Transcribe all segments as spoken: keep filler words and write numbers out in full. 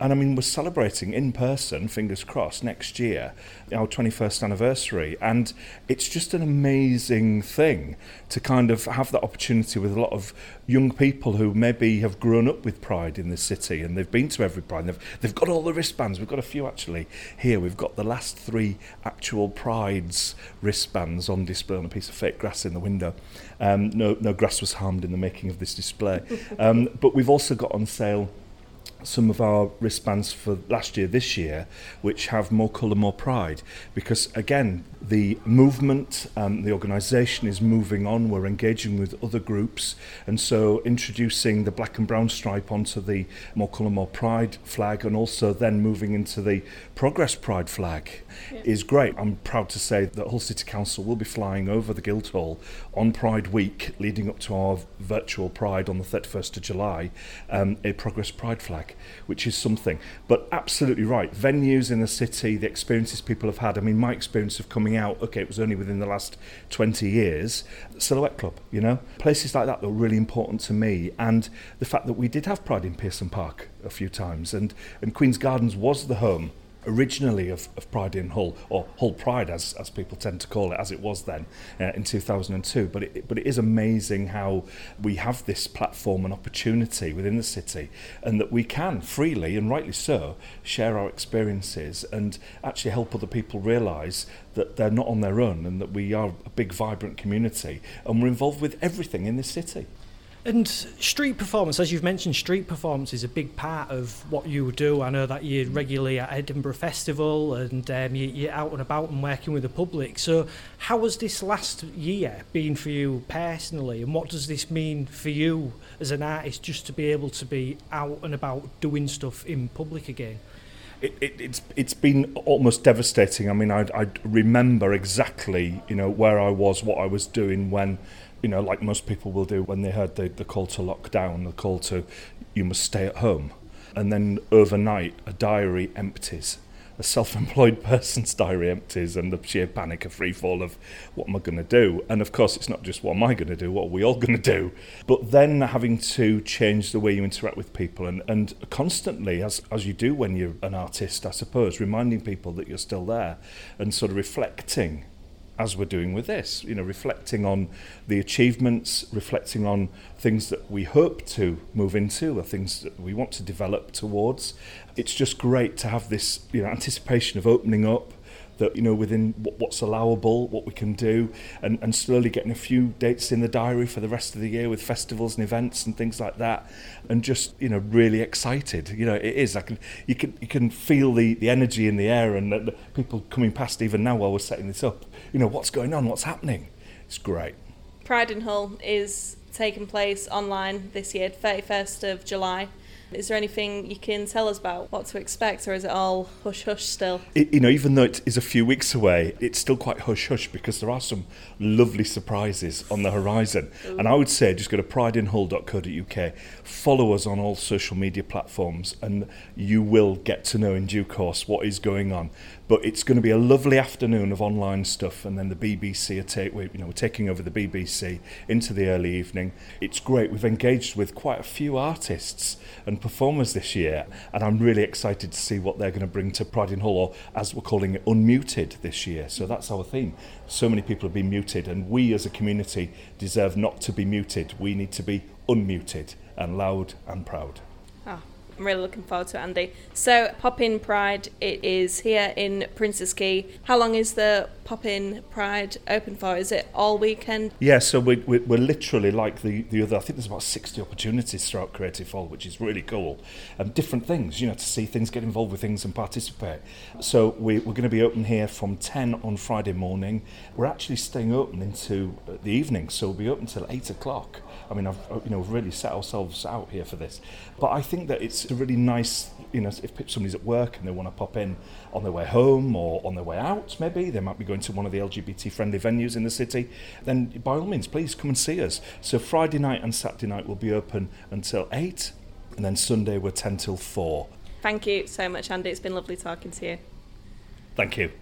And I mean, we're celebrating in person, fingers crossed, next year, our twenty-first anniversary. And it's just an amazing thing to kind of have that opportunity with a lot of young people who maybe have grown up with Pride in the city and they've been to every Pride. And they've, they've got all the wristbands. We've got a few actually here. We've got the last three actual Prides wristbands on display on a piece of fake grass in the window. Um, no, no grass was harmed in the making of this display. Um, but we've also got on sale some of our wristbands for last year, this year, which have More Colour, More Pride, because again, the movement, um, the organisation is moving on. We're engaging with other groups, and so introducing the black and brown stripe onto the More Colour, More Pride flag, and also then moving into the Progress Pride flag yeah. is great. I'm proud to say that Hull City Council will be flying over the Guildhall on Pride Week, leading up to our virtual Pride on the thirty-first of July, um, a Progress Pride flag, which is something. But absolutely right, venues in the city, the experiences people have had. I mean, my experience of coming out, okay, it was only within the last twenty years, Silhouette Club, you know, places like that that were really important to me. And the fact that we did have Pride in Pearson Park a few times, and, and Queen's Gardens was the home originally of, of Pride in Hull, or Hull Pride as as people tend to call it, as it was then uh, in two thousand two. But it, but it is amazing how we have this platform and opportunity within the city, and that we can freely, and rightly so, share our experiences and actually help other people realise that they're not on their own, and that we are a big vibrant community, and we're involved with everything in this city. And street performance, as you've mentioned, street performance is a big part of what you do. I know that you're regularly at Edinburgh Festival, and um, you, you're out and about and working with the public. So how has this last year been for you personally, and what does this mean for you as an artist, just to be able to be out and about doing stuff in public again? It, it, it's it's been almost devastating. I mean, I I remember exactly, you know, where I was, what I was doing when, you know, like most people will do when they heard the, the call to lock down, the call to you must stay at home. And then overnight, a diary empties. A self-employed person's diary empties, and the sheer panic, a free fall of what am I going to do? And of course, it's not just what am I going to do, what are we all going to do? But then having to change the way you interact with people, and, and constantly, as, as you do when you're an artist, I suppose, reminding people that you're still there, and sort of reflecting, as we're doing with this, you know, reflecting on the achievements, reflecting on things that we hope to move into, or things that we want to develop towards. It's just great to have this, you know, anticipation of opening up, that, you know, within what's allowable, what we can do, and, and slowly getting a few dates in the diary for the rest of the year with festivals and events and things like that, and just, you know, really excited. You know, it is. I can, you can, you can feel the, the energy in the air, and the people coming past even now while we're setting this up. You know, what's going on? What's happening? It's great. Pride in Hull is taking place online this year, thirty-first of July. Is there anything you can tell us about what to expect, or is it all hush-hush still? It, you know, even though it is a few weeks away, it's still quite hush-hush, because there are some lovely surprises on the horizon. Ooh. And I would say just go to pride in hull dot co dot U K, follow us on all social media platforms, and you will get to know in due course what is going on. But it's going to be a lovely afternoon of online stuff, and then the B B C are take, you know, we're taking over the B B C into the early evening. It's great. We've engaged with quite a few artists and performers this year, and I'm really excited to see what they're going to bring to Pride in Hull, or as we're calling it, Unmuted this year. So that's our theme. So many people have been muted, and we as a community deserve not to be muted. We need to be unmuted and loud and proud. Oh. I'm really looking forward to it, Andy. So, Pop-In Pride, it is here in Princes Quay. How long is the Pop-In Pride open for? Is it all weekend? Yeah, so we, we, we're literally like the, the other, I think there's about sixty opportunities throughout Creative Hull, which is really cool. Um, different things, you know, to see things, get involved with things and participate. So we, we're going to be open here from ten on Friday morning. We're actually staying open into the evening, so we'll be open till eight o'clock. I mean, I've, you know, we've really set ourselves out here for this. But I think that it's a really nice, you know, if somebody's at work and they want to pop in on their way home or on their way out, maybe they might be going to one of the L G B T friendly venues in the city, then by all means, please come and see us. So Friday night and Saturday night will be open until eight, and then Sunday we're ten till four. Thank you so much, Andy. It's been lovely talking to you. Thank you.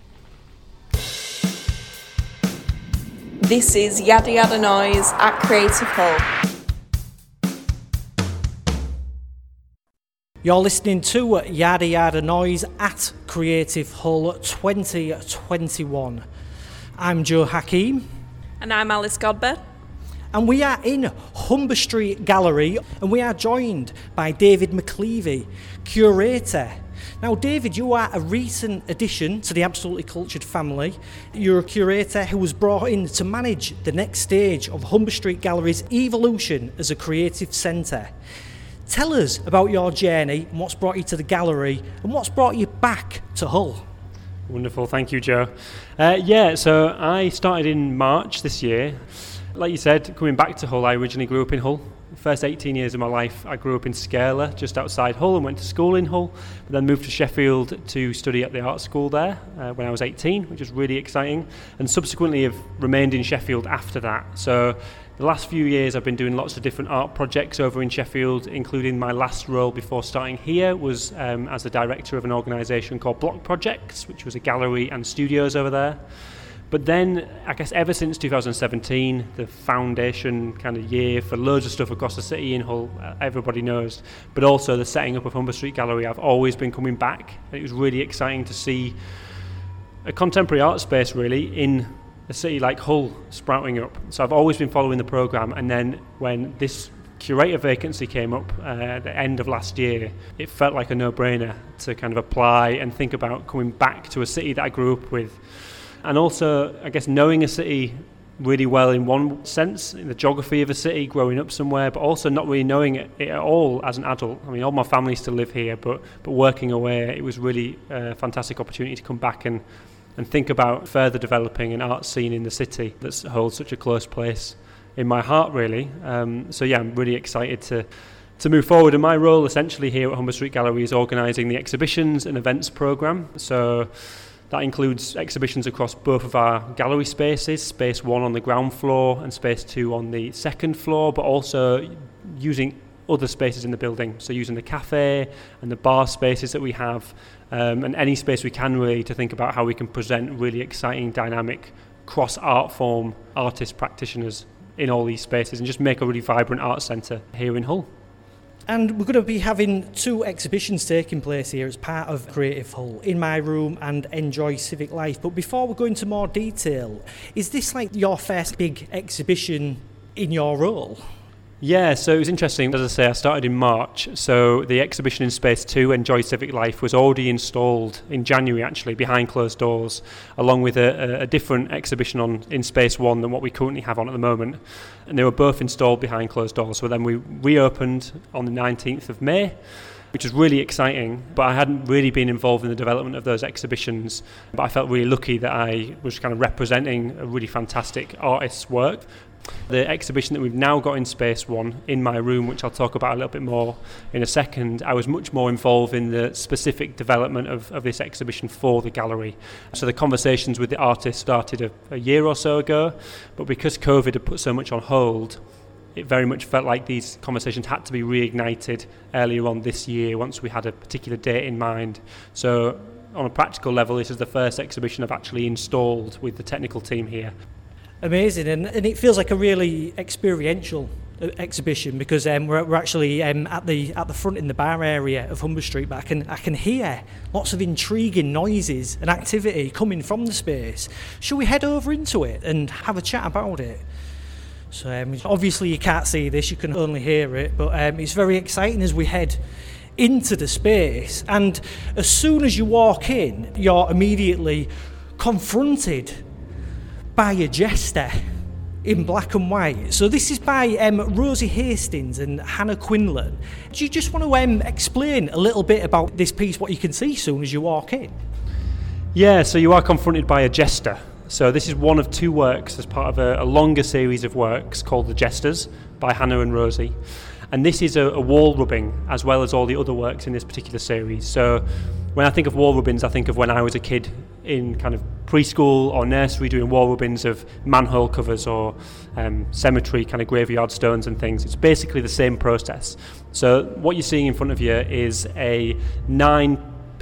This is Yada Yada Noise at Creative Hull. You're listening to Yada Yada Noise at Creative Hull twenty twenty-one. I'm Joe Hakeem. And I'm Alice Godber. And we are in Humber Street Gallery, and we are joined by David McLeavy, curator. Now, David, you are a recent addition to the Absolutely Cultured family. You're a curator who was brought in to manage the next stage of Humber Street Gallery's evolution as a creative centre. Tell us about your journey and what's brought you to the gallery and what's brought you back to Hull. Wonderful, thank you, Joe. Uh, yeah, so I started in March this year. Like you said, coming back to Hull, I originally grew up in Hull. The first eighteen years of my life, I grew up in Scala, just outside Hull, and went to school in Hull, but then moved to Sheffield to study at the art school there uh, when I was eighteen, which was really exciting, and subsequently have remained in Sheffield after that. So the last few years I've been doing lots of different art projects over in Sheffield, including my last role before starting here was um, as the director of an organisation called Block Projects, which was a gallery and studios over there. But then, I guess ever since two thousand seventeen, the foundation kind of year for loads of stuff across the city in Hull, uh, everybody knows, but also the setting up of Humber Street Gallery, I've always been coming back. It was really exciting to see a contemporary art space really in a city like Hull sprouting up. So I've always been following the programme, and then when this curator vacancy came up uh, at the end of last year, it felt like a no-brainer to kind of apply and think about coming back to a city that I grew up with. And also, I guess, knowing a city really well in one sense, in the geography of a city, growing up somewhere, but also not really knowing it, it at all as an adult. I mean, all my family still live here, but but working away, it was really a fantastic opportunity to come back and, and think about further developing an art scene in the city that holds such a close place in my heart, really. Um, so yeah, I'm really excited to to move forward. And my role, essentially, here at Humber Street Gallery is organising the exhibitions and events programme. So that includes exhibitions across both of our gallery spaces, Space one on the ground floor and Space two on the second floor, but also using other spaces in the building, so using the cafe and the bar spaces that we have, um, and any space we can really to think about how we can present really exciting, dynamic, cross-art form artist practitioners in all these spaces and just make a really vibrant art centre here in Hull. And we're going to be having two exhibitions taking place here as part of Creative Hull, In My Room and Enjoy Civic Life. But before we go into more detail, is this like your first big exhibition in your role? Yeah, so it was interesting. As I say, I started in March, so the exhibition in Space two, Enjoy Civic Life, was already installed in January, actually, behind closed doors, along with a, a different exhibition on in Space one than what we currently have on at the moment. And they were both installed behind closed doors, so then we reopened on the nineteenth of May, which was really exciting, but I hadn't really been involved in the development of those exhibitions, but I felt really lucky that I was kind of representing a really fantastic artist's work. The exhibition that we've now got in Space one, In My Room, which I'll talk about a little bit more in a second, I was much more involved in the specific development of, of this exhibition for the gallery. So the conversations with the artist started a, a year or so ago, but because COVID had put so much on hold, it very much felt like these conversations had to be reignited earlier on this year once we had a particular date in mind. So on a practical level, this is the first exhibition I've actually installed with the technical team here. Amazing, and, and it feels like a really experiential exhibition because um, we're, we're actually um, at the at the front in the bar area of Humber Street, but I can I can hear lots of intriguing noises and activity coming from the space. Shall we head over into it and have a chat about it? So um, obviously you can't see this, you can only hear it, but um, it's very exciting as we head into the space, and as soon as you walk in, you're immediately confronted by a jester in black and white. So this is by um, Rosie Hastings and Hannah Quinlan. Do you just want to um, explain a little bit about this piece, what you can see as soon as you walk in? Yeah, so you are confronted by a jester. So this is one of two works as part of a, a longer series of works called The Jesters by Hannah and Rosie. And this is a, a wall rubbing as well as all the other works in this particular series. So when I think of wall rubbings, I think of when I was a kid in kind of preschool or nursery doing wall rubbings of manhole covers or um, cemetery kind of graveyard stones and things. It's basically the same process. So what you're seeing in front of you is a nine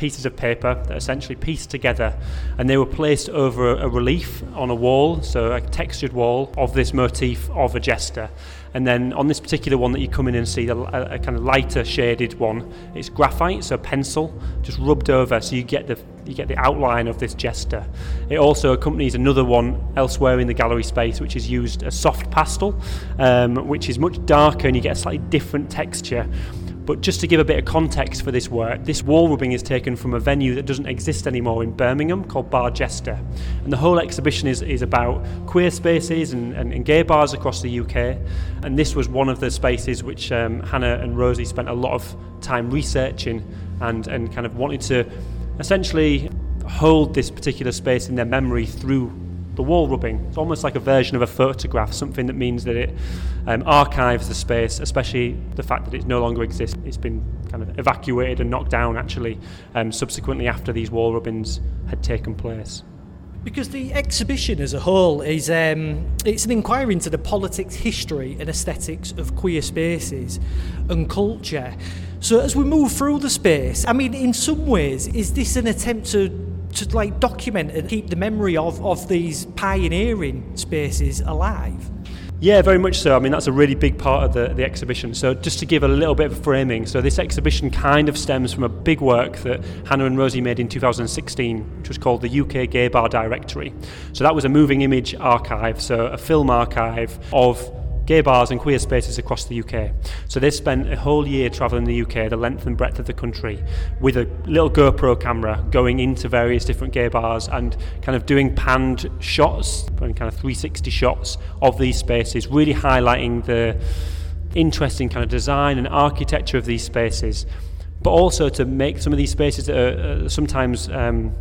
pieces of paper that are essentially pieced together, and they were placed over a, a relief on a wall, so a textured wall of this motif of a jester. And then on this particular one that you come in and see, a, a kind of lighter shaded one, it's graphite, so pencil, just rubbed over, so you get the you get the outline of this jester. It also accompanies another one elsewhere in the gallery space, which is used a soft pastel, um, which is much darker, and you get a slightly different texture. But just to give a bit of context for this work, this wall rubbing is taken from a venue that doesn't exist anymore in Birmingham called Bar Jester. And the whole exhibition is, is about queer spaces and, and, and gay bars across the U K. And this was one of the spaces which um, Hannah and Rosie spent a lot of time researching and, and kind of wanted to essentially hold this particular space in their memory through the wall rubbing. It's almost like a version of a photograph, something that means that it um, archives the space, especially the fact that it no longer exists. It's been kind of evacuated and knocked down actually um, subsequently after these wall rubbings had taken place. Because the exhibition as a whole is um, it's an inquiry into the politics, history and aesthetics of queer spaces and culture. So as we move through the space, I mean, in some ways, is this an attempt to to like document and keep the memory of, of these pioneering spaces alive? Yeah, very much so. I mean, that's a really big part of the, the exhibition. So just to give a little bit of framing, so this exhibition kind of stems from a big work that Hannah and Rosie made in two thousand sixteen, which was called the U K Gay Bar Directory. So that was a moving image archive, so a film archive of gay bars and queer spaces across the U K. So they spent a whole year travelling the U K, the length and breadth of the country, with a little GoPro camera going into various different gay bars and kind of doing panned shots and kind of three sixty shots of these spaces, really highlighting the interesting kind of design and architecture of these spaces, but also to make some of these spaces that are uh, sometimes um,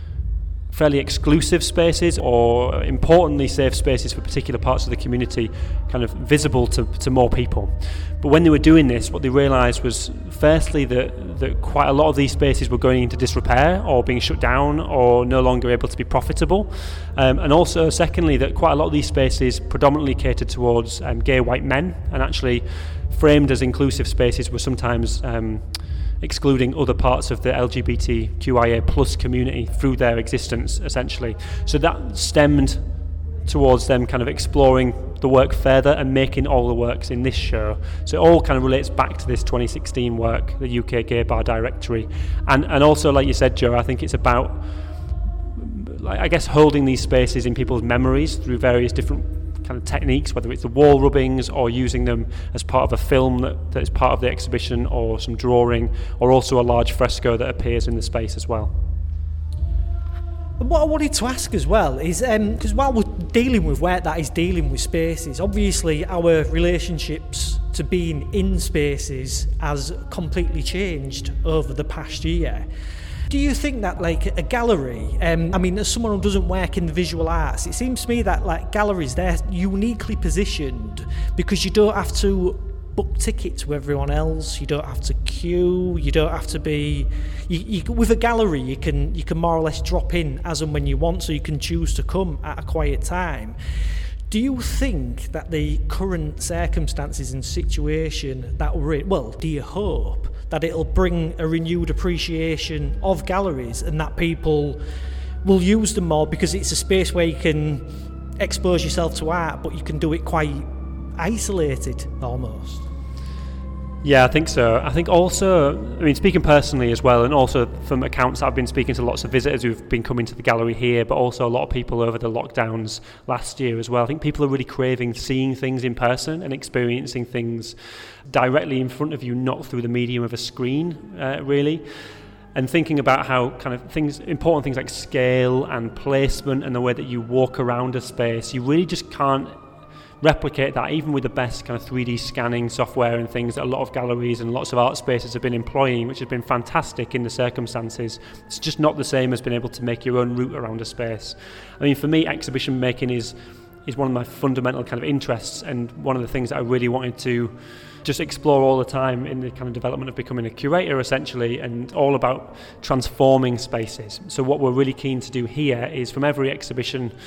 fairly exclusive spaces or importantly safe spaces for particular parts of the community kind of visible to, to more people. But when they were doing this, what they realised was firstly that, that quite a lot of these spaces were going into disrepair or being shut down or no longer able to be profitable, um, and also secondly that quite a lot of these spaces predominantly catered towards um, gay white men and actually framed as inclusive spaces were sometimes um, excluding other parts of the L G B T Q I A plus community through their existence, essentially. So that stemmed towards them kind of exploring the work further and making all the works in this show. So it all kind of relates back to this twenty sixteen work, the U K Gay Bar Directory. And and also, like you said, Joe, I think it's about, like, I guess, holding these spaces in people's memories through various different kind of techniques, whether it's the wall rubbings or using them as part of a film that, that is part of the exhibition or some drawing, or also a large fresco that appears in the space as well. What I wanted to ask as well is, because um, while we're dealing with work that is dealing with spaces, obviously our relationships to being in spaces has completely changed over the past year. Do you think that, like, a gallery, um, I mean, as someone who doesn't work in the visual arts, it seems to me that, like, galleries, they're uniquely positioned because you don't have to book tickets with everyone else, you don't have to queue, you don't have to be... You, you, with a gallery, you can you can more or less drop in as and when you want, so you can choose to come at a quiet time. Do you think that the current circumstances and situation that we're in, well, do you hope that it'll bring a renewed appreciation of galleries and that people will use them more because it's a space where you can expose yourself to art, but you can do it quite isolated almost? Yeah, I think so. I think also, I mean, speaking personally as well, and also from accounts that I've been speaking to lots of visitors who've been coming to the gallery here, but also a lot of people over the lockdowns last year as well. I think people are really craving seeing things in person and experiencing things directly in front of you, not through the medium of a screen, uh, really. And thinking about how kind of things, important things like scale and placement and the way that you walk around a space, you really just can't replicate that even with the best kind of three D scanning software and things that a lot of galleries and lots of art spaces have been employing, which has been fantastic in the circumstances. It's just not the same as being able to make your own route around a space. I mean, for me, exhibition making is is one of my fundamental kind of interests, and one of the things that I really wanted to just explore all the time in the kind of development of becoming a curator, essentially, and all about transforming spaces. So what we're really keen to do here is, from every exhibition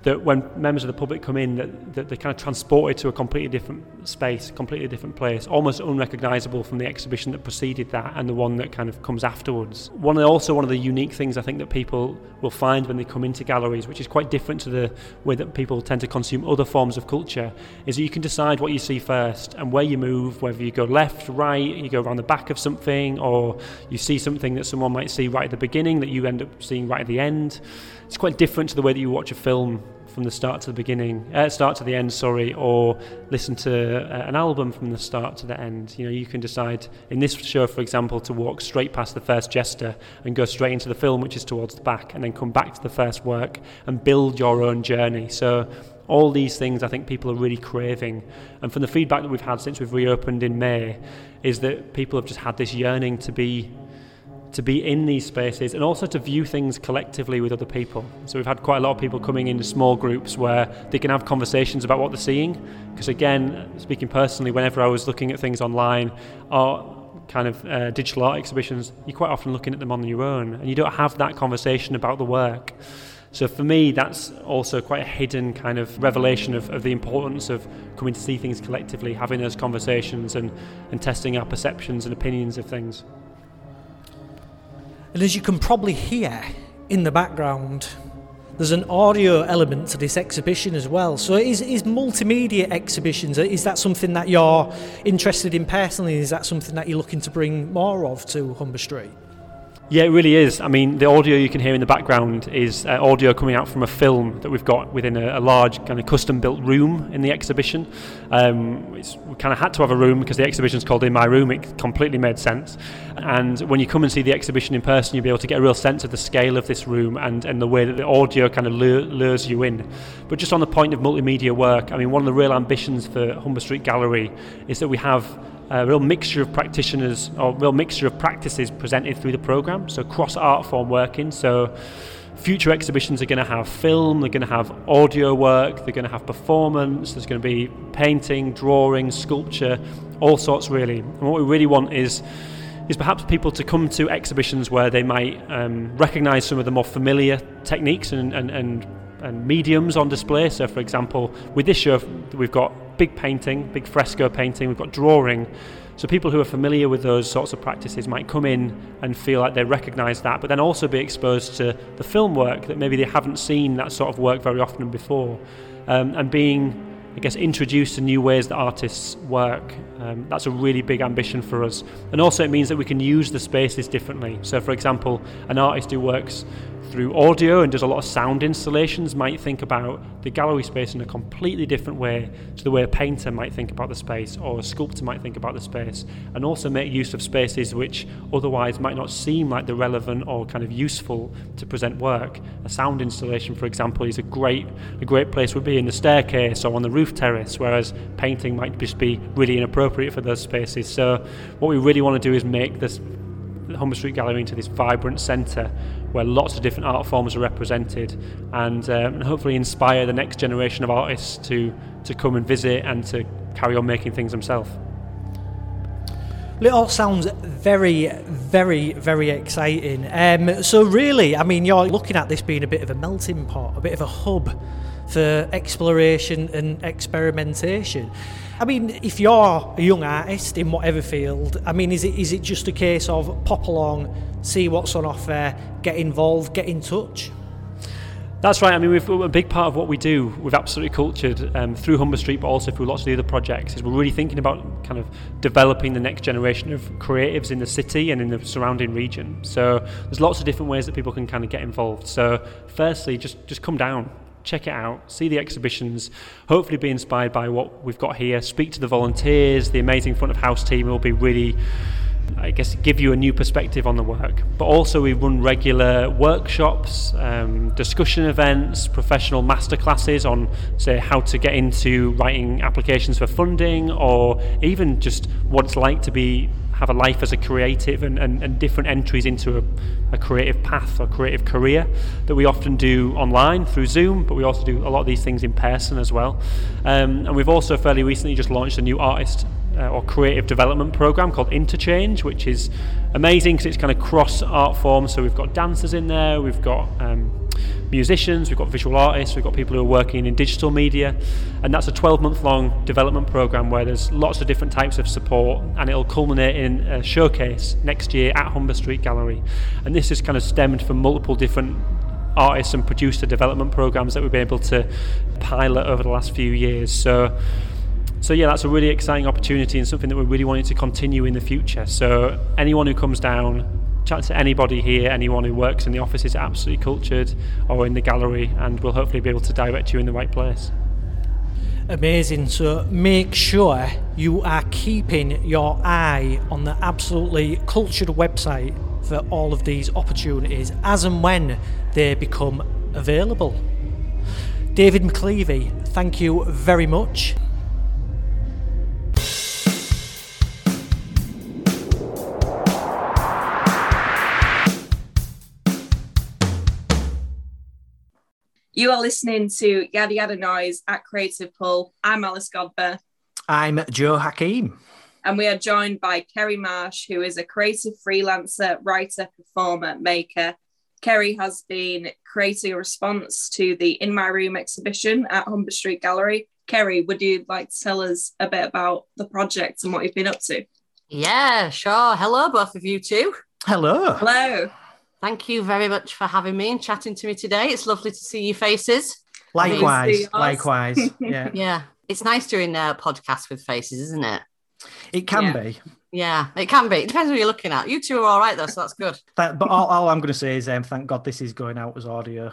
that when members of the public come in, that, that they're kind of transported to a completely different space, completely different place, almost unrecognisable from the exhibition that preceded that and the one that kind of comes afterwards. One of the, also one of the unique things I think that people will find when they come into galleries, which is quite different to the way that people tend to consume other forms of culture, is that you can decide what you see first and where you move, whether you go left, right, you go around the back of something, or you see something that someone might see right at the beginning that you end up seeing right at the end. It's quite different to the way that you watch a film from the start to the beginning, uh, start to the end, sorry, or listen to uh, an album from the start to the end. You know, you can decide in this show, for example, to walk straight past the first jester and go straight into the film, which is towards the back, and then come back to the first work and build your own journey. So all these things I think people are really craving. And from the feedback that we've had since we've reopened in May, is that people have just had this yearning to be to be in these spaces and also to view things collectively with other people. So we've had quite a lot of people coming into small groups where they can have conversations about what they're seeing. Because again, speaking personally, whenever I was looking at things online or kind of uh, digital art exhibitions, you're quite often looking at them on your own and you don't have that conversation about the work. So for me, that's also quite a hidden kind of revelation of, of the importance of coming to see things collectively, having those conversations and, and testing our perceptions and opinions of things. And as you can probably hear in the background, there's an audio element to this exhibition as well. So is, is multimedia exhibitions, is that something that you're interested in personally? Is that something that you're looking to bring more of to Humber Street? Yeah, it really is. I mean, the audio you can hear in the background is uh, audio coming out from a film that we've got within a, a large kind of custom-built room in the exhibition. Um, it's, we kind of had to have a room because the exhibition's called In My Room. It completely made sense. And when you come and see the exhibition in person, you'll be able to get a real sense of the scale of this room and, and the way that the audio kind of lure, lures you in. But just on the point of multimedia work, I mean, one of the real ambitions for Humber Street Gallery is that we have a real mixture of practitioners or real mixture of practices presented through the programme, so cross art form working. So future exhibitions are going to have film, they're going to have audio work, they're going to have performance, there's going to be painting, drawing, sculpture, all sorts really. And what we really want is is perhaps people to come to exhibitions where they might um, recognise some of the more familiar techniques and, and, and, and mediums on display. So for example, with this show we've got big painting, big fresco painting, we've got drawing. So people who are familiar with those sorts of practices might come in and feel like they recognise that, but then also be exposed to the film work that maybe they haven't seen that sort of work very often before, um, and being, I guess, introduced to new ways that artists work. Um, that's a really big ambition for us. And also it means that we can use the spaces differently. So for example, an artist who works through audio and does a lot of sound installations might think about the gallery space in a completely different way to the way a painter might think about the space or a sculptor might think about the space, and also make use of spaces which otherwise might not seem like they're relevant or kind of useful to present work. A sound installation, for example, is a great a great place would be in the staircase or on the roof terrace, whereas painting might just be really inappropriate for those spaces. So what we really want to do is make this the Humber Street Gallery into this vibrant centre where lots of different art forms are represented, and, um, and hopefully inspire the next generation of artists to, to come and visit and to carry on making things themselves. It all sounds very, very, very exciting. Um, so really, I mean, you're looking at this being a bit of a melting pot, a bit of a hub for exploration and experimentation. I mean, if you're a young artist in whatever field, I mean, is it is it just a case of pop along, see what's on offer, get involved, get in touch? That's right. I mean, we've, a big part of what we do with Absolutely Cultured um, through Humber Street, but also through lots of the other projects, is we're really thinking about kind of developing the next generation of creatives in the city and in the surrounding region. So there's lots of different ways that people can kind of get involved. So firstly, just just come down. Check it out, see the exhibitions, hopefully be inspired by what we've got here, speak to the volunteers, the amazing front of house team will be really, I guess, give you a new perspective on the work. But also we run regular workshops, um, discussion events, professional masterclasses on, say, how to get into writing applications for funding, or even just what it's like to be have a life as a creative, and, and, and different entries into a, a creative path or creative career that we often do online through Zoom, but we also do a lot of these things in person as well. Um, and we've also fairly recently just launched a new artist uh, or creative development program called Interchange, which is amazing because it's kind of cross art forms. So we've got dancers in there, we've got um, musicians, we've got visual artists, we've got people who are working in digital media, and that's a twelve month long development program where there's lots of different types of support, and it'll culminate in a showcase next year at Humber Street Gallery. And this is kind of stemmed from multiple different artists and producer development programs that we've been able to pilot over the last few years. So So yeah, that's a really exciting opportunity and something that we're really wanting to continue in the future. So anyone who comes down, chat to anybody here, anyone who works in the office is absolutely cultured, or in the gallery, and we'll hopefully be able to direct you in the right place. Amazing. So make sure you are keeping your eye on the Absolutely Cultured website for all of these opportunities as and when they become available. David McLeavy, thank you very much. You are listening to Yada Yada Noise at Creative Hull. I'm Alice Godber. I'm Joe Hakeem. And we are joined by Kerry Marsh, who is a creative freelancer, writer, performer, maker. Kerry has been creating a response to the In My Room exhibition at Humber Street Gallery. Kerry, would you like to tell us a bit about the project and what you've been up to? Yeah, sure. Hello, both of you two. Hello. Hello. Thank you very much for having me and chatting to me today. It's lovely to see your faces. Likewise, likewise. Yeah, yeah. It's nice doing a podcast with faces, isn't it? It can yeah. be. Yeah, it can be. It depends who you're looking at. You two are all right, though, so that's good. That, but all, all I'm going to say is um, thank God this is going out as audio.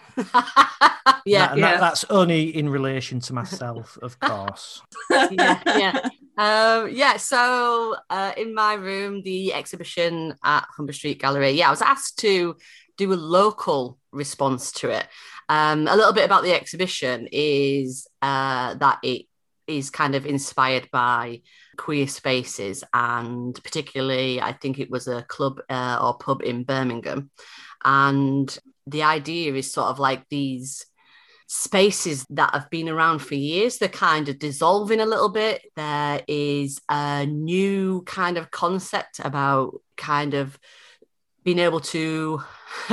yeah, that, and yeah. That, that's only in relation to myself, of course. yeah, yeah. Um, yeah, so uh, In My Room, the exhibition at Humber Street Gallery, yeah, I was asked to do a local response to it. Um, a little bit about the exhibition is uh, that it is kind of inspired by queer spaces, and particularly, I think it was a club uh, or pub in Birmingham. And the idea is sort of like these spaces that have been around for years, they're kind of dissolving a little bit. There is a new kind of concept about kind of being able to,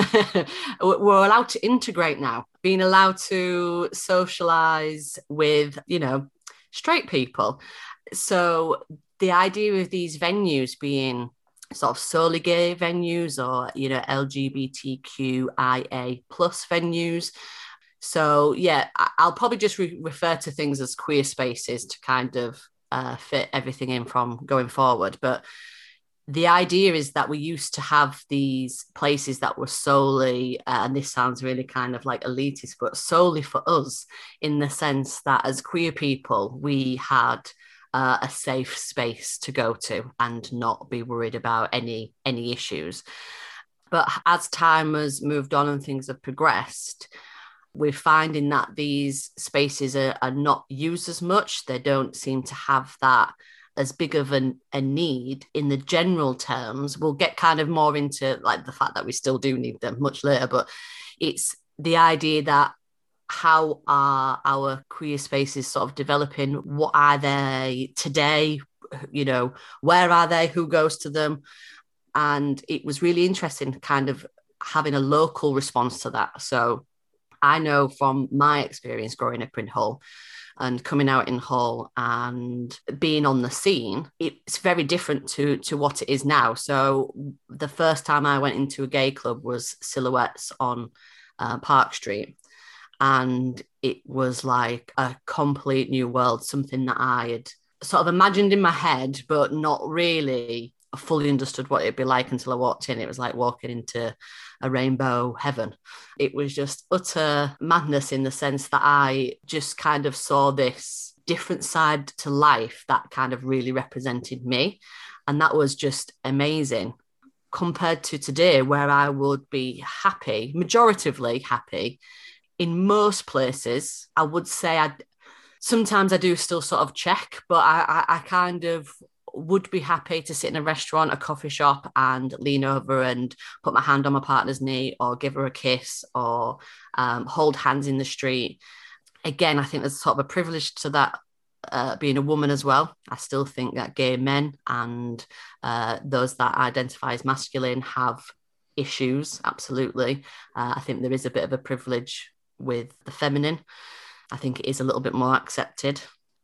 we're allowed to integrate now, being allowed to socialize with, you know, straight people. So the idea of these venues being sort of solely gay venues or, you know, L G B T Q I A plus venues. So, yeah, I'll probably just re- refer to things as queer spaces to kind of uh, fit everything in from going forward. But the idea is that we used to have these places that were solely, uh, and this sounds really kind of like elitist, but solely for us, in the sense that as queer people, we had uh, a safe space to go to and not be worried about any any issues. But as time has moved on and things have progressed, we're finding that these spaces are, are not used as much. They don't seem to have that as big of an, a need in the general terms. We'll get kind of more into like the fact that we still do need them much later, but it's the idea that how are our queer spaces sort of developing? What are they today? You know, where are they? Who goes to them? And it was really interesting kind of having a local response to that. So I know from my experience growing up in Hull and coming out in Hull and being on the scene, it's very different to, to what it is now. So the first time I went into a gay club was Silhouettes on uh, Park Street. And it was like a complete new world, something that I had sort of imagined in my head, but not really fully understood what it'd be like until I walked in. It was like walking into a rainbow heaven. It was just utter madness in the sense that I just kind of saw this different side to life that kind of really represented me. And that was just amazing compared to today, where I would be happy, majoritively happy in most places. I would say I sometimes I do still sort of check, but I, I, I kind of would be happy to sit in a restaurant, a coffee shop, and lean over and put my hand on my partner's knee or give her a kiss or um, hold hands in the street. Again, I think there's sort of a privilege to that, uh, being a woman as well. I still think that gay men and uh, those that identify as masculine have issues, absolutely. Uh, I think there is a bit of a privilege with the feminine. I think it is a little bit more accepted.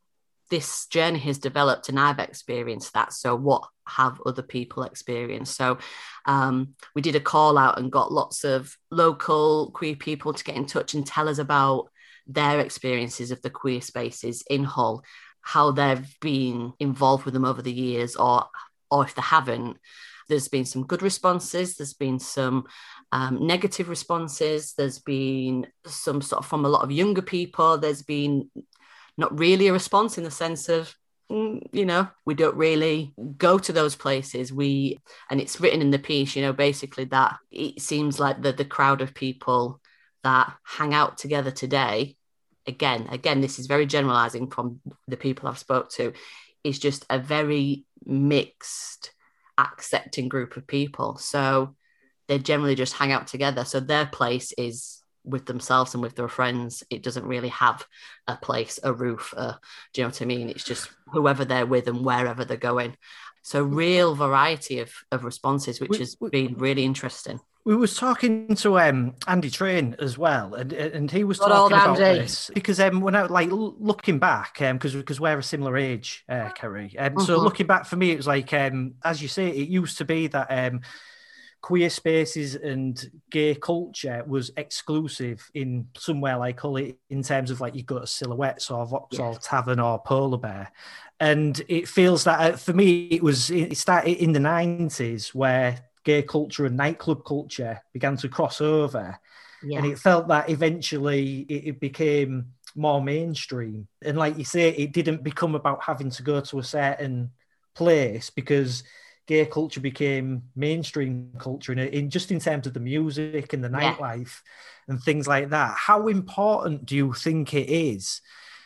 This journey has developed and I've experienced that. So what have other people experienced? So um, we did a call out and got lots of local queer people to get in touch and tell us about their experiences of the queer spaces in Hull, how they've been involved with them over the years, or or if they haven't. There's been some good responses. There's been some um, negative responses. There's been some sort of from a lot of younger people. There's been not really a response in the sense of, mm, you know, we don't really go to those places. We, and it's written in the piece, you know, basically that it seems like the, the crowd of people that hang out together today, again, again, this is very generalizing from the people I've spoke to, is just a very mixed, accepting group of people. So they generally just hang out together. So their place is with themselves and with their friends. It doesn't really have a place, a roof, a, do you know what I mean? It's just whoever they're with and wherever they're going. So real variety of, of responses, which we, has we, been really interesting. We was talking to um, Andy Train as well, and and he was Good talking about Andy. this because um, when I like looking back, um, because because we're a similar age, uh, Kerry, um, Mm-hmm. so looking back for me, it was like um, as you say, it used to be that um, queer spaces and gay culture was exclusive in somewhere like Hull in terms of like you go to Silhouettes or Vauxhall Yes. Tavern or Polar Bear. And it feels that uh, for me, it was it started in the nineties where gay culture and nightclub culture began to cross over. Yeah. And it felt that eventually it, it became more mainstream. And like you say, it didn't become about having to go to a certain place because gay culture became mainstream culture in, in just in terms of the music and the Yeah. nightlife and things like that. How important do you think it is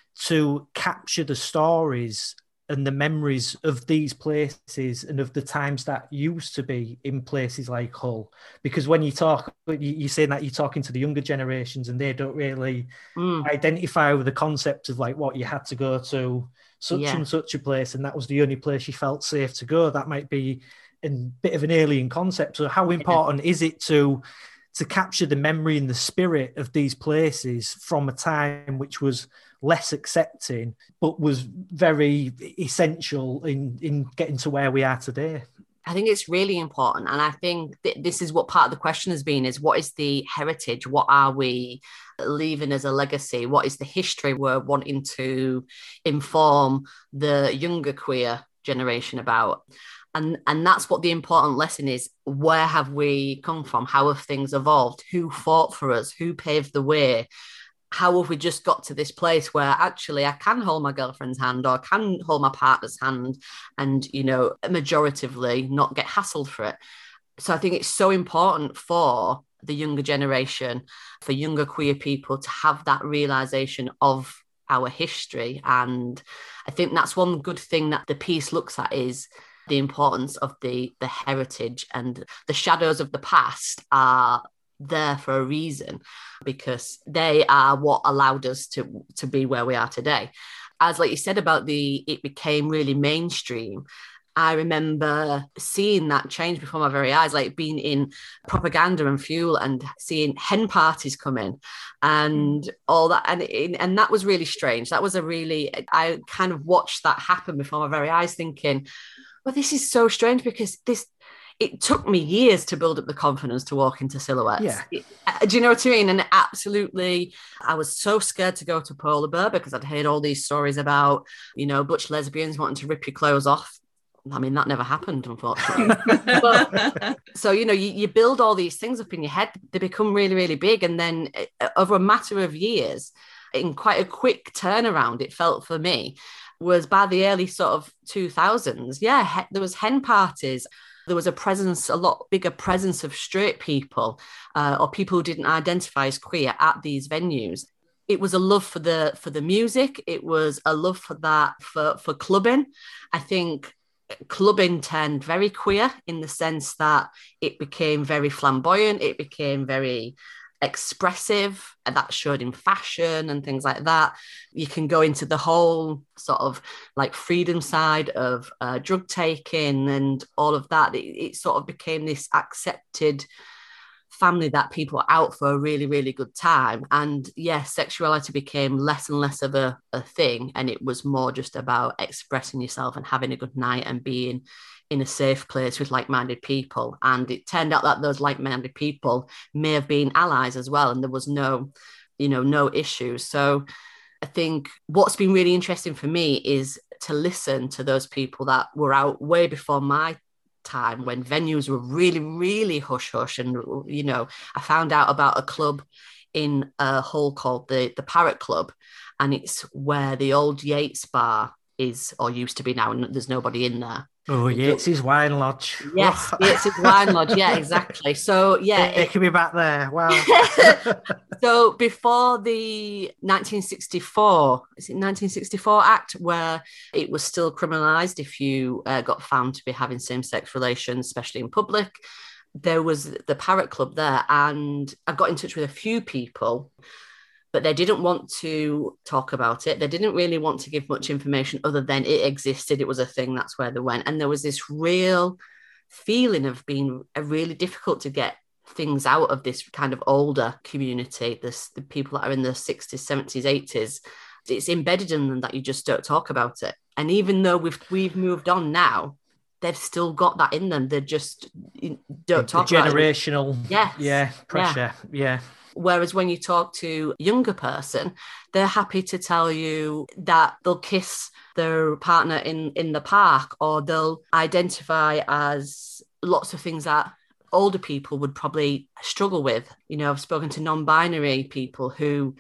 to capture the stories and the memories of these places and of the times that used to be in places like Hull? Because when you talk, you're saying that you're talking to the younger generations and they don't really Mm. identify with the concept of like what you had to go to such Yeah. and such a place and that was the only place you felt safe to go. That might be a bit of an alien concept. So how important is it to to capture the memory and the spirit of these places from a time which was less accepting, but was very essential in, in getting to where we are today? I think it's really important. And I think th- this is what part of the question has been, is what is the heritage? What are we leaving as a legacy? What is the history we're wanting to inform the younger queer generation about? And, and that's what the important lesson is. Where have we come from? How have things evolved? Who fought for us? Who paved the way? How have we just got to this place where actually I can hold my girlfriend's hand or I can hold my partner's hand and, you know, majoritively not get hassled for it? So I think it's so important for the younger generation, for younger queer people to have that realization of our history. And I think that's one good thing that the piece looks at is the importance of the, the heritage, and the shadows of the past are there for a reason, because they are what allowed us to to be where we are today. As like you said about the it became really mainstream, I remember seeing that change before my very eyes, like being in propaganda and fuel and seeing hen parties come in and all that, and and that was really strange. That was a really, I kind of watched that happen before my very eyes, thinking, well, this is so strange, because this it took me years to build up the confidence to walk into Silhouettes. Yeah. It, uh, do you know what I mean? And absolutely, I was so scared to go to Polar Bear because I'd heard all these stories about, you know, butch lesbians wanting to rip your clothes off. I mean, that never happened, unfortunately. But, so, you know, you, you build all these things up in your head, they become really, really big. And then uh, over a matter of years, in quite a quick turnaround, it felt for me, was by the early sort of two thousands. Yeah, he, there was hen parties. There was a presence, a lot bigger presence of straight people uh, or people who didn't identify as queer at these venues. It was a love for the for the music. It was a love for that, for, for clubbing. I think clubbing turned very queer in the sense that it became very flamboyant. It became very expressive, and that showed in fashion and things like that. You can go into the whole sort of like freedom side of uh, drug taking and all of that. It, it sort of became this accepted family that people were out for a really, really good time. And yes, sexuality became less and less of a, a thing. And it was more just about expressing yourself and having a good night and being in a safe place with like-minded people. And it turned out that those like-minded people may have been allies as well. And there was no, you know, no issues. So I think what's been really interesting for me is to listen to those people that were out way before my time, when venues were really, really hush hush. And, you know, I found out about a club in a Hull called the, the Parrot Club, and it's where the old Yates bar is, or used to be now, and there's nobody in there. Oh, Yates' Wine Lodge. Yes, Yates' Wine Lodge. Yeah, exactly. So, yeah. Taking me back there. Wow. So, before the nineteen sixty-four, is it nineteen sixty-four Act, where it was still criminalised if you uh, got found to be having same-sex relations, especially in public, there was the Parrot Club there. And I got in touch with a few people, but they didn't want to talk about it. They didn't really want to give much information other than it existed. It was a thing. That's where they went. And there was this real feeling of being really difficult to get things out of this kind of older community, this, the people that are in the sixties, seventies, eighties. It's embedded in them that you just don't talk about it. And even though we've we've moved on now, they've still got that in them. They just don't talk the about it. Generational yes. yeah, pressure. Yeah. yeah. Whereas when you talk to a younger person, they're happy to tell you that they'll kiss their partner in, in the park, or they'll identify as lots of things that older people would probably struggle with. You know, I've spoken to non-binary people who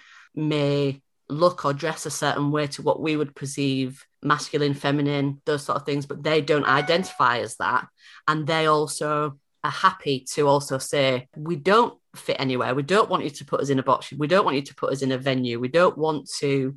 may look or dress a certain way to what we would perceive masculine, feminine, those sort of things, but they don't identify as that. And they also are happy to also say, we don't fit anywhere. We don't want you to put us in a box. We don't want you to put us in a venue. We don't want to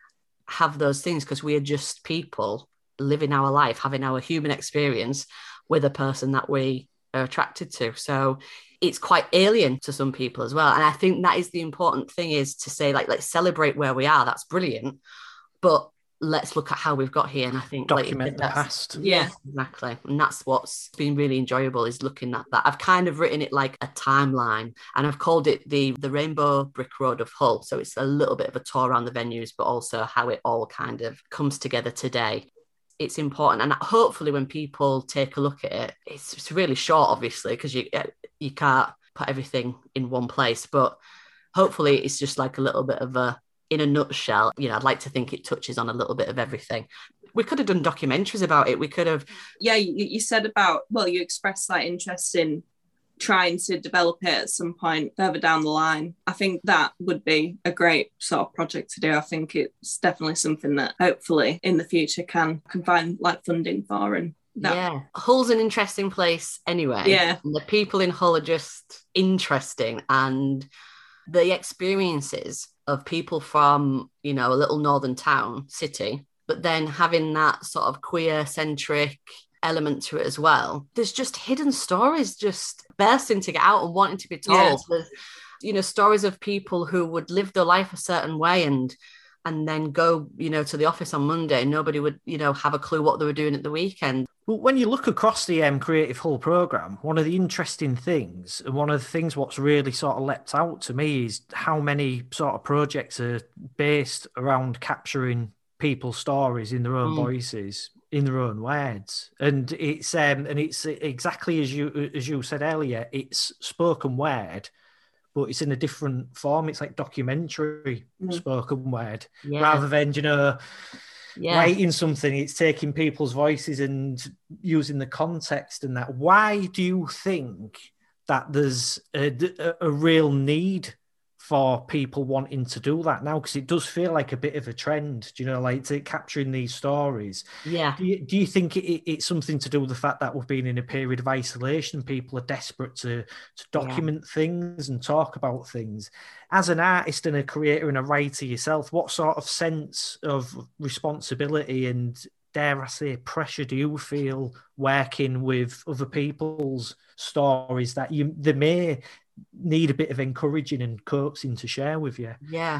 have those things, because we are just people living our life, having our human experience with a person that we are attracted to. So it's quite alien to some people as well. And I think that is the important thing, is to say, like, let's celebrate where we are. That's brilliant. But let's look at how we've got here. And I think document like, the past. Yeah, exactly. And that's what's been really enjoyable, is looking at that. I've kind of written it like a timeline, and I've called it the the Rainbow Brick Road of Hull. So it's a little bit of a tour around the venues, but also how it all kind of comes together today. It's important. And hopefully when people take a look at it, it's, it's really short, obviously, because you you can't put everything in one place, but hopefully it's just like a little bit of a, in a nutshell, you know, I'd like to think it touches on a little bit of everything. We could have done documentaries about it. We could have. Yeah, you, you said about, well, you expressed that interest in trying to develop it at some point further down the line. I think that would be a great sort of project to do. I think it's definitely something that hopefully in the future can, can find like funding for. And that. Yeah, Hull's an interesting place anyway. Yeah. And the people in Hull are just interesting, and the experiences of people from, you know, a little northern town, city, but then having that sort of queer-centric element to it as well. There's just hidden stories just bursting to get out and wanting to be told. Yeah. There's, you know, stories of people who would live their life a certain way and and then go, you know, to the office on Monday. Nobody would, you know, have a clue what they were doing at the weekend. Well, when you look across the um, Creative Hull programme, one of the interesting things, and one of the things what's really sort of leapt out to me, is how many sort of projects are based around capturing people's stories in their own mm. voices, in their own words. And it's um, and it's exactly as you as you said earlier, it's spoken word, but it's in a different form. It's like documentary mm. spoken word, yeah. rather than, you know, yeah. writing something. It's taking people's voices and using the context and that. Why do you think that there's a, a, a real need for people wanting to do that now? Because it does feel like a bit of a trend, do you know, like to capturing these stories. Yeah. Do you, do you think it, it's something to do with the fact that we've been in a period of isolation? People are desperate to, to document yeah. things and talk about things. As an artist and a creator and a writer yourself, what sort of sense of responsibility and, dare I say, pressure do you feel working with other people's stories that you they may need a bit of encouraging and coaxing to share with you? Yeah.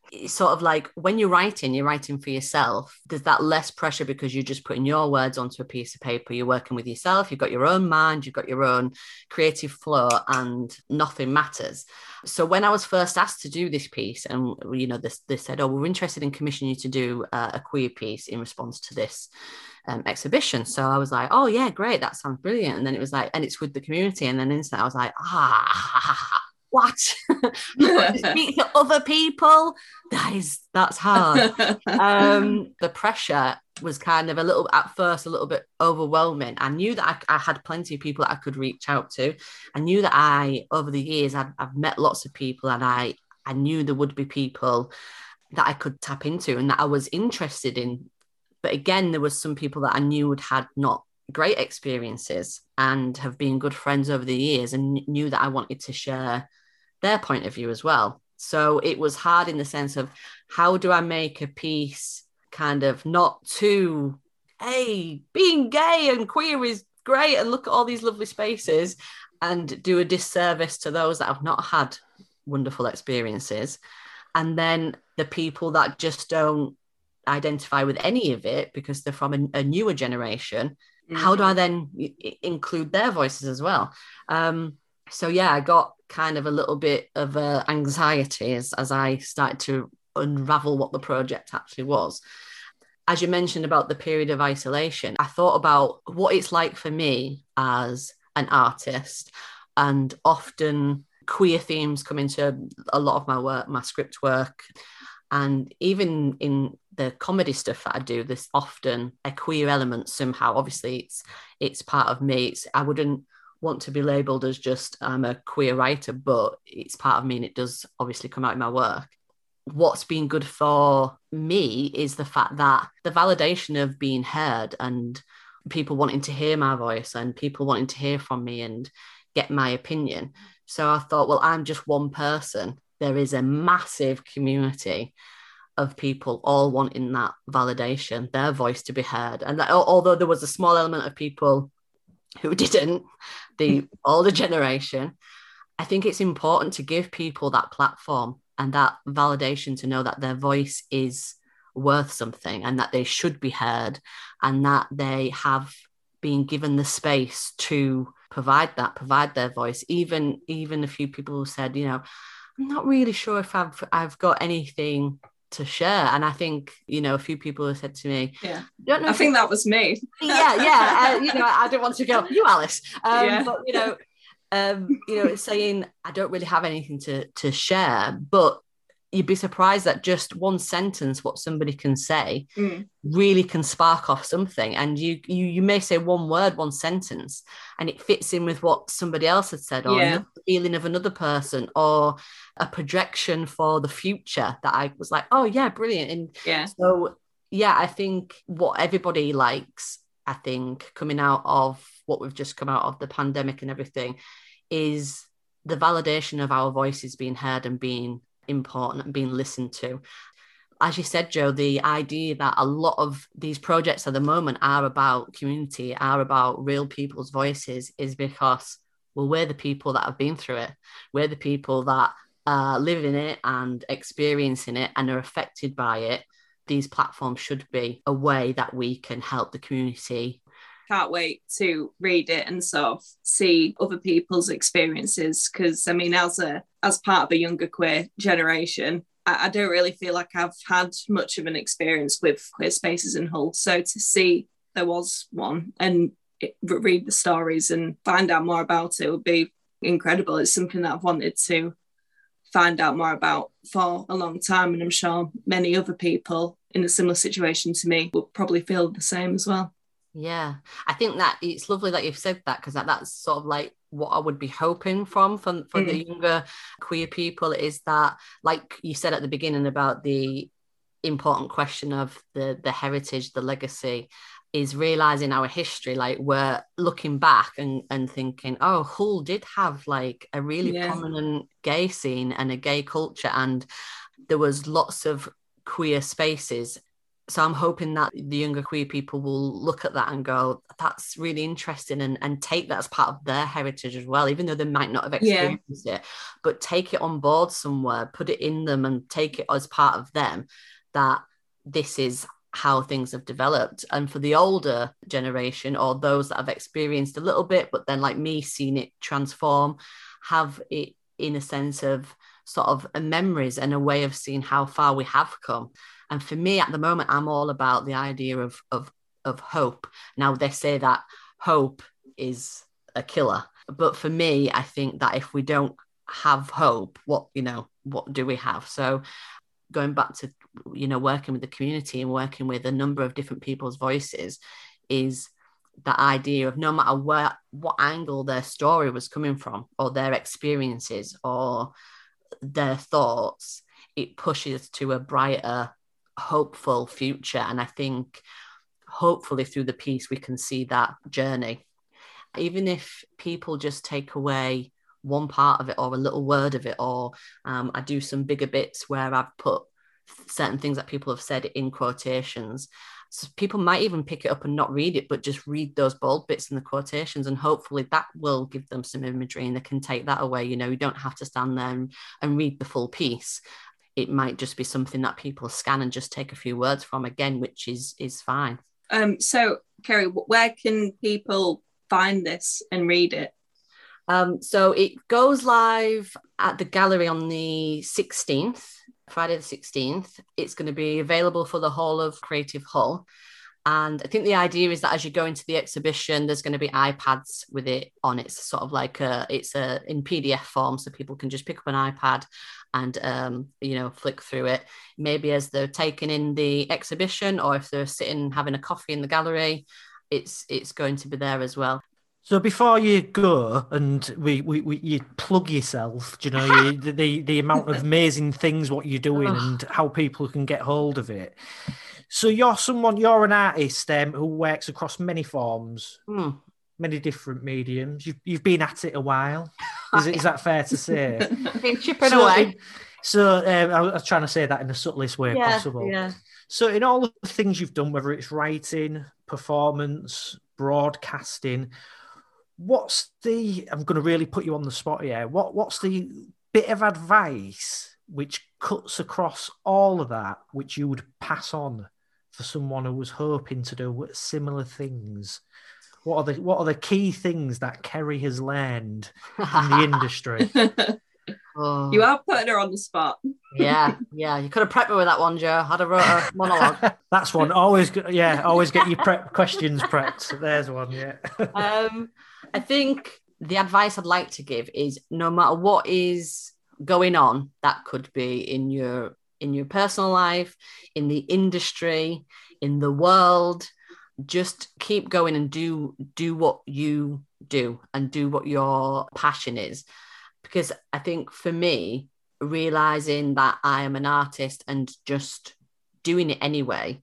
it's sort of like when you're writing, you're writing for yourself. There's that less pressure because you're just putting your words onto a piece of paper. You're working with yourself. You've got your own mind. You've got your own creative flow, and nothing matters. So when I was first asked to do this piece, and you know, this they said, "Oh, we're interested in commissioning you to do uh, a queer piece in response to this um, exhibition." So I was like, "Oh yeah, great. That sounds brilliant." And then it was like, and it's with the community. And then instantly I was like, ah. What? Speak to other people? That is, that's hard. um, the pressure was kind of a little, at first, a little bit overwhelming. I knew that I, I had plenty of people that I could reach out to. I knew that I, over the years, I'd, I've met lots of people, and I, I knew there would be people that I could tap into and that I was interested in. But again, there was some people that I knew had had not great experiences and have been good friends over the years, and knew that I wanted to share their point of view as well. So it was hard in the sense of, how do I make a piece kind of not too, hey, being gay and queer is great and look at all these lovely spaces, and do a disservice to those that have not had wonderful experiences. And then the people that just don't identify with any of it because they're from a, a newer generation, mm-hmm. how do I then include their voices as well? Um, so yeah, I got kind of a little bit of uh, anxiety as, as I started to unravel what the project actually was. As you mentioned about the period of isolation, I thought about what it's like for me as an artist, and often queer themes come into a lot of my work, my script work. And even in the comedy stuff that I do, there's often a queer element somehow. Obviously, it's it's part of me. It's, I wouldn't want to be labelled as just I'm a queer writer, but it's part of me, and it does obviously come out in my work. What's been good for me is the fact that the validation of being heard, and people wanting to hear my voice, and people wanting to hear from me and get my opinion. So I thought, well, I'm just one person. There is a massive community of people all wanting that validation, their voice to be heard. And that, although there was a small element of people who didn't, the older generation, I think it's important to give people that platform and that validation to know that their voice is worth something, and that they should be heard, and that they have been given the space to provide that, provide their voice. Even, even a few people who said, you know, I'm not really sure if I've I've got anything to share. And I think, you know, a few people have said to me, yeah, don't know I think that was me. yeah, yeah. Uh, you know, I don't want to go, you, Alice. Um, yeah. But, you know, um, you know, saying I don't really have anything to, to share, but you'd be surprised that just one sentence, what somebody can say, mm. really can spark off something. And you, you you may say one word, one sentence, and it fits in with what somebody else had said, or yeah. the feeling of another person, or a projection for the future that I was like, oh yeah, brilliant. And yeah. so, yeah, I think what everybody likes, I think, coming out of what we've just come out of, the pandemic and everything, is the validation of our voices being heard and being important and being listened to. As you said, Joe, the idea that a lot of these projects at the moment are about community, are about real people's voices, is because, well, we're the people that have been through it. We're the people that are living it and experiencing it and are affected by it. These platforms should be a way that we can help the community. Can't wait to read it and sort of see other people's experiences, because I mean, as a as part of a younger queer generation, I, I don't really feel like I've had much of an experience with queer spaces in Hull. So to see there was one and it, read the stories and find out more about it would be incredible. It's something that I've wanted to find out more about for a long time, and I'm sure many other people in a similar situation to me will probably feel the same as well. Yeah, I think that it's lovely that you've said that, because that, that's sort of like what I would be hoping from for, for mm. the younger queer people, is that, like you said at the beginning about the important question of the, the heritage, the legacy, is realising our history. Like, we're looking back and, and thinking, oh, Hull did have like a really yeah. prominent gay scene and a gay culture, and there was lots of queer spaces. So I'm hoping that the younger queer people will look at that and go, that's really interesting, and, and take that as part of their heritage as well, even though they might not have experienced yeah. it, but take it on board somewhere, put it in them and take it as part of them, that this is how things have developed. And for the older generation, or those that have experienced a little bit, but then like me, seen it transform, have it in a sense of sort of a memories and a way of seeing how far we have come. And for me at the moment, I'm all about the idea of, of, of hope. Now, they say that hope is a killer. But for me, I think that if we don't have hope, what, you know, what do we have? So going back to, you know, working with the community and working with a number of different people's voices is that idea of no matter where, what angle their story was coming from, or their experiences or their thoughts, it pushes to a brighter, hopeful future. And I think hopefully through the piece we can see that journey, even if people just take away one part of it or a little word of it, or um, I do some bigger bits where I've put certain things that people have said in quotations, so people might even pick it up and not read it, but just read those bold bits in the quotations, and hopefully that will give them some imagery and they can take that away. You know, you don't have to stand there and, and read the full piece. It might just be something that people scan and just take a few words from again, which is is fine. Um, so, Kerry, where can people find this and read it? Um, so it goes live at the gallery on the sixteenth, Friday the sixteenth. It's going to be available for the whole of Creative Hull. And I think the idea is that as you go into the exhibition, there's going to be iPads with it on. It's sort of like a, it's a in P D F form, so people can just pick up an iPad and, um, you know, flick through it. Maybe as they're taking in the exhibition, or if they're sitting having a coffee in the gallery, it's it's going to be there as well. So before you go and we, we, we you plug yourself, do you know, you, the the amount of amazing things what you're doing and how people can get hold of it. So you're someone, you're an artist um, who works across many forms, mm. many different mediums. You've you've been at it a while. Is, is that fair to say? I've been chipping so, away. In, so um, I was trying to say that in the subtlest way yeah, possible. Yeah. So in all the things you've done, whether it's writing, performance, broadcasting, what's the, I'm going to really put you on the spot here. What What's the bit of advice which cuts across all of that, which you would pass on for someone who was hoping to do similar things? What are the What are the key things that Kerry has learned in the industry? Oh. You are putting her on the spot. yeah, yeah. You could have prepped me with that one, Joe. I'd have wrote a monologue. That's one. Always, yeah. Always get your prep questions prepped. There's one. Yeah. um, I think the advice I'd like to give is no matter what is going on, that could be in your in your personal life, in the industry, in the world, just keep going and do do what you do and do what your passion is. Because I think for me, realizing that I am an artist and just doing it anyway,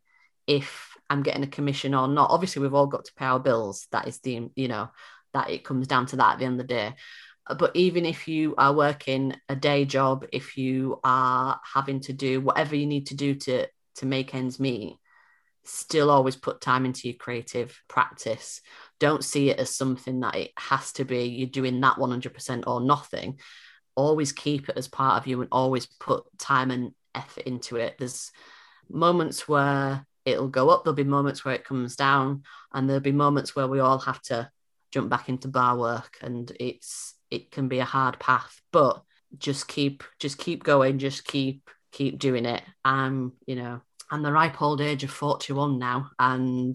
if I'm getting a commission or not, obviously we've all got to pay our bills. That is the, you know, that it comes down to that at the end of the day. But even if you are working a day job, if you are having to do whatever you need to do to, to make ends meet, still always put time into your creative practice. Don't see it as something that it has to be, you're doing that one hundred percent or nothing. Always keep it as part of you and always put time and effort into it. There's moments where it'll go up, there'll be moments where it comes down, and there'll be moments where we all have to jump back into bar work, and it's it can be a hard path, but just keep just keep going, just keep keep doing it. I'm, you know, I'm the ripe old age of forty-one now, and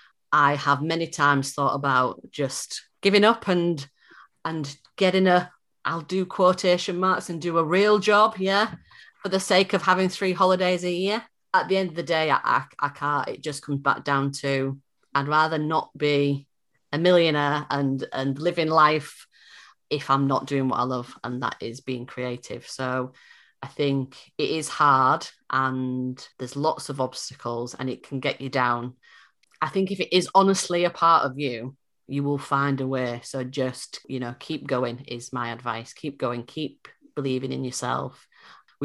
I have many times thought about just giving up and and getting a, I'll do quotation marks and do a real job, yeah, for the sake of having three holidays a year. At the end of the day, I, I, I can't. It just comes back down to I'd rather not be a millionaire and and living life if I'm not doing what I love, and that is being creative. So I think it is hard and there's lots of obstacles and it can get you down. I think if it is honestly a part of you, you will find a way. So just, you know, keep going is my advice. Keep going, keep believing in yourself.